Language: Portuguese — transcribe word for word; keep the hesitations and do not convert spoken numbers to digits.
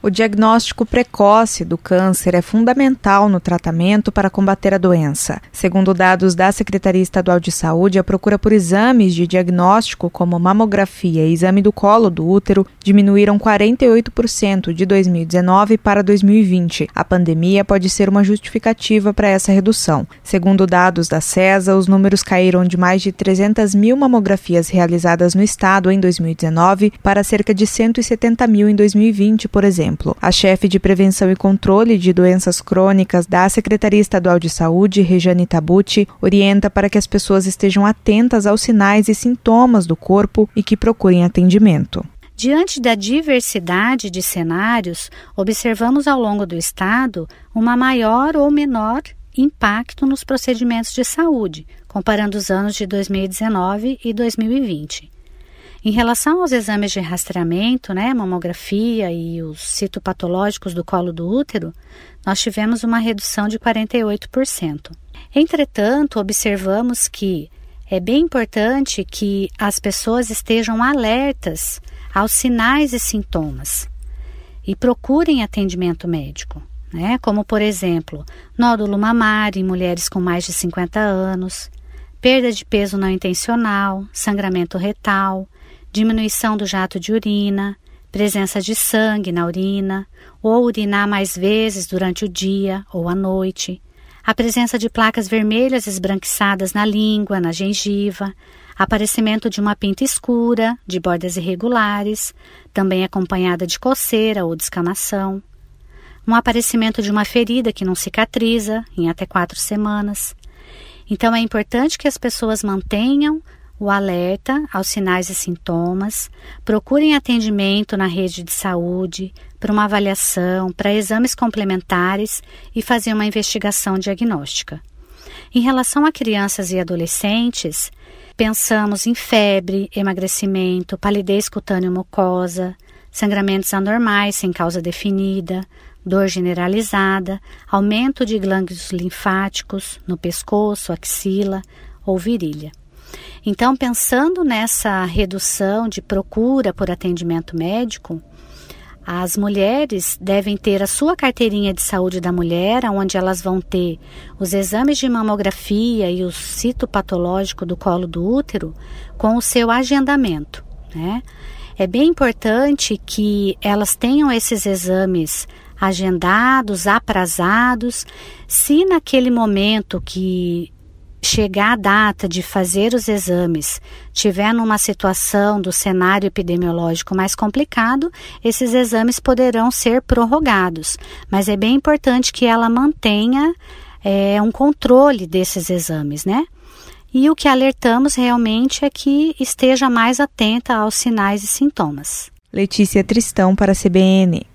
O diagnóstico precoce do câncer é fundamental no tratamento para combater a doença. Segundo dados da Secretaria Estadual de Saúde, a procura por exames de diagnóstico, como mamografia e exame do colo do útero, diminuíram quarenta e oito por cento de dois mil e dezenove para dois mil e vinte. A pandemia pode ser uma justificativa para essa redução. Segundo dados da CESA, os números caíram de mais de trezentas mil mamografias realizadas no estado em dois mil e dezenove para cerca de cento e setenta mil em dois mil e vinte, por exemplo. A chefe de Prevenção e Controle de Doenças Crônicas da Secretaria Estadual de Saúde, Rejane Tabucci, orienta para que as pessoas estejam atentas aos sinais e sintomas do corpo e que procurem atendimento. Diante da diversidade de cenários, observamos ao longo do estado uma maior ou menor impacto nos procedimentos de saúde, comparando os anos de dois mil e dezenove e dois mil e vinte. Em relação aos exames de rastreamento, né, mamografia e os citopatológicos do colo do útero, nós tivemos uma redução de quarenta e oito por cento. Entretanto, observamos que é bem importante que as pessoas estejam alertas aos sinais e sintomas e procurem atendimento médico, né, como, por exemplo, nódulo mamário em mulheres com mais de cinquenta anos, perda de peso não intencional, sangramento retal, diminuição do jato de urina, presença de sangue na urina, ou urinar mais vezes durante o dia ou à noite, a presença de placas vermelhas esbranquiçadas na língua, na gengiva, aparecimento de uma pinta escura, de bordas irregulares, também acompanhada de coceira ou descamação, um aparecimento de uma ferida que não cicatriza em até quatro semanas. Então, é importante que as pessoas mantenham o alerta aos sinais e sintomas, procurem atendimento na rede de saúde, para uma avaliação, para exames complementares e fazer uma investigação diagnóstica. Em relação a crianças e adolescentes, pensamos em febre, emagrecimento, palidez cutânea mucosa, sangramentos anormais sem causa definida, dor generalizada, aumento de glândulos linfáticos no pescoço, axila ou virilha. Então, pensando nessa redução de procura por atendimento médico, as mulheres devem ter a sua carteirinha de saúde da mulher, onde elas vão ter os exames de mamografia e o citopatológico do colo do útero com o seu agendamento, né? É bem importante que elas tenham esses exames agendados, aprazados. Se naquele momento que chegar a data de fazer os exames, tiver numa situação do cenário epidemiológico mais complicado, esses exames poderão ser prorrogados. Mas é bem importante que ela mantenha é, um controle desses exames, né? E o que alertamos realmente é que esteja mais atenta aos sinais e sintomas. Letícia Tristão para a C B N.